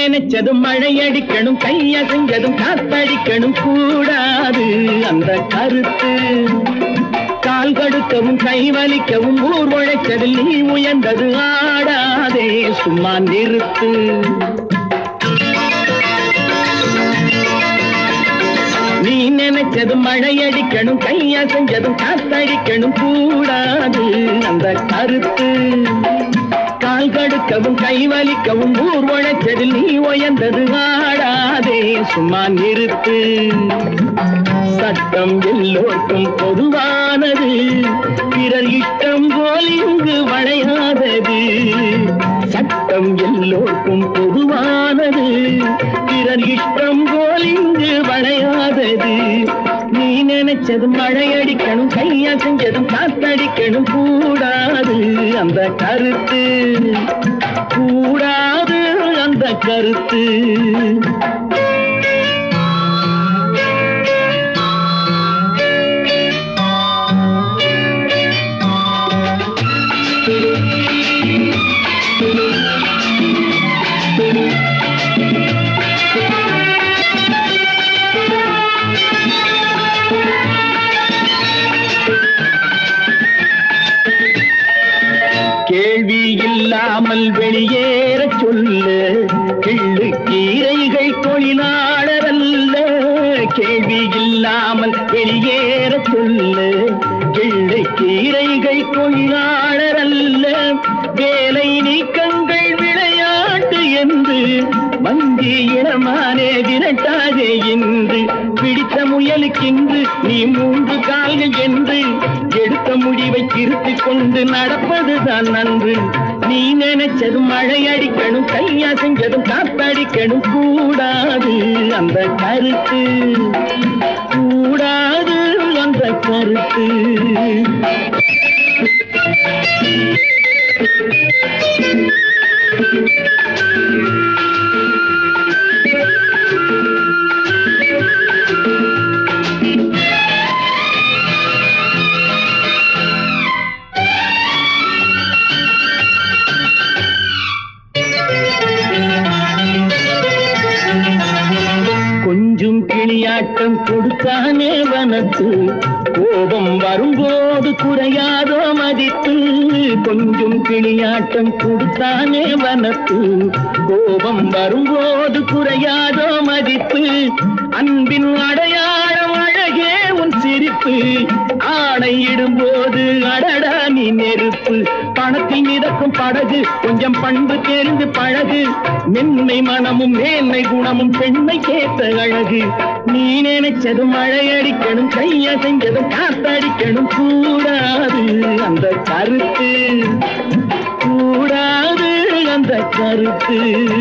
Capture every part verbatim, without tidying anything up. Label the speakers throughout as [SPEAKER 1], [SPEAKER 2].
[SPEAKER 1] நினைச்சதும் மழையடிக்கணும், கையசைஞ்சதும் காத்தடிக்கணும் கூடாது அந்த கருத்து. கால் கடுக்கவும் கை வலிக்கவும் ஊர் உழைச்சதில் நீ உயர்ந்தது ஆடாதே சும்மா நிறுத்து. நீ நினைச்சதும் மழையடிக்கணும், கையசைஞ்சதும் காத்தடிக்கணும் கூடாது அந்த கருத்து. கால் கடுக்கவும் கை வலிக்கவும் ஊர் உழைச்சதில் நீ உயர்ந்தது ஆடாதே சும்மா நிறுத்து. சட்டம் எல்லோருக்கும் பொதுவானது, பிறர் இஷ்டம் போல் இங்கு வளையாதது. சட்டம் எல்லோருக்கும் பொதுவானது, பிறர் இஷ்டம் போல் இங்கு வளையாதது. நீ நினைச்சதும் மழையடிக்கணும், கையசைஞ்சதும் காத்தடிக்கணும் கூடாது அந்த கருத்து. கூடாது அந்த கருத்து. கேள்வி இல்லாமல் வெளியேற சொல்லு, கிள்ளு கீரைகள் தொழிலாளர் அல்ல. கேள்வி இல்லாமல் வெளியேற சொல்லு, கிள்ளு கீரைகள் தொழிலாளர் அல்ல. வேலை நீக்கங்கள் விளையாட்டு என்று வஞ்சி இளமானே விரட்டாதே என்று. பிடித்த முயலுக்கென்று நீ மூன்று கால்கள் என்று எடுத்த முடிவை திருத்திக் கொண்டு நடப்பதுதான் நன்று. நீ நினைச்சதும் மழையடிக்கணும், கையசைஞ்சதும் காத்தடிக்கணும் கூடாது அந்த கருத்து. கூடாது அந்த கருத்து. கொஞ்சம் கிளியாட்டம் கொடுத்தானே வனத்து, கோபம் வரும்போது குறையாதோ மதிப்பு. கொஞ்சம் கிளியாட்டம் கொடுத்தானே வனத்து, கோபம் வரும்போது குறையாதோ மதிப்பு. அன்பின் அடையாளம் அழகே உன் சிரிப்பு, ஆணையிடும்போது அடடா நீ நெருப்பு. பணத்தில் மிதக்கும் படகு கொஞ்சம் பண்பு தெரிந்து பழகு, மென்மை மனமும் மேன்மை குணமும் பெண்மை கேட்ட அழகு. நீ நினைச்சதும் மழையடிக்கணும், கையசைஞ்சதும் காத்தடிக்கணும் கூடாது அந்த கருத்து. கூடாது அந்த கருத்து.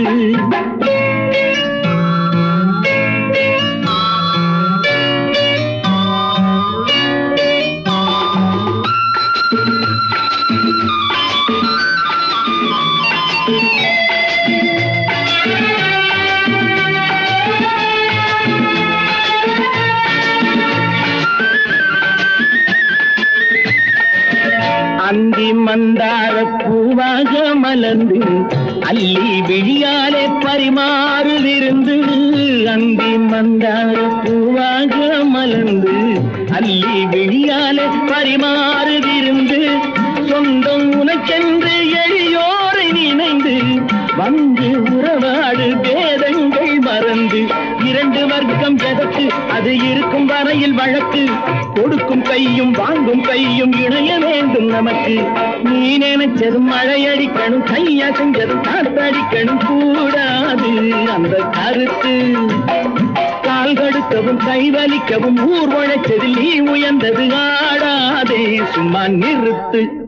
[SPEAKER 1] அந்தி மந்தார பூவாக மலர்ந்து அள்ளி விழியாலே பரிமாறுதிருந்து. அந்தி மந்தார பூவாக மலர்ந்து அள்ளி விழியாலே பரிமாறுதிருந்து. சொந்தம் உனக்கென்று எளியோரை நினைந்து வந்து உறவாடு பேதங்கள் மறந்து. இரண்டு வர்க்கம் எதற்கு, அது இருக்கும் வரையில் வழக்கு. கொடுக்கும் கையும் வாங்கும் கையும் இணைய வேண்டும் நமக்கு. நீ நினைச்சதும் மழையடிக்கணும், கையசைஞ்சதும் காத்தடிக்கணும் கூடாது அந்த கருத்து. கால் கடுக்கவும் கை வலிக்கவும் ஊர் உழைச்சதில் நீ உயர்ந்தது ஆடாதே சும்மா நிறுத்து.